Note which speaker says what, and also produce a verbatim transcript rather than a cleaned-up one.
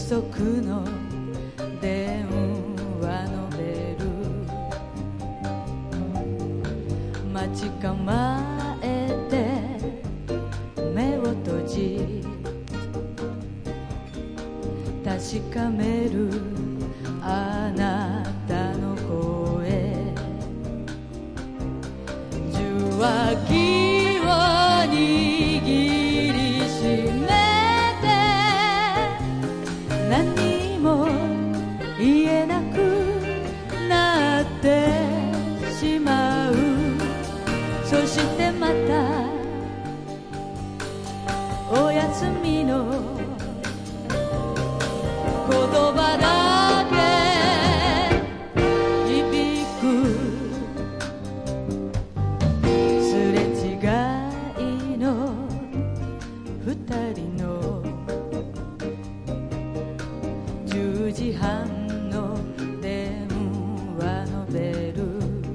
Speaker 1: 束の電話のベル、待ち構えて目を閉じ確かめるあなたの声、受話器を握りしめて何も言えなくなってしまう。そしてまた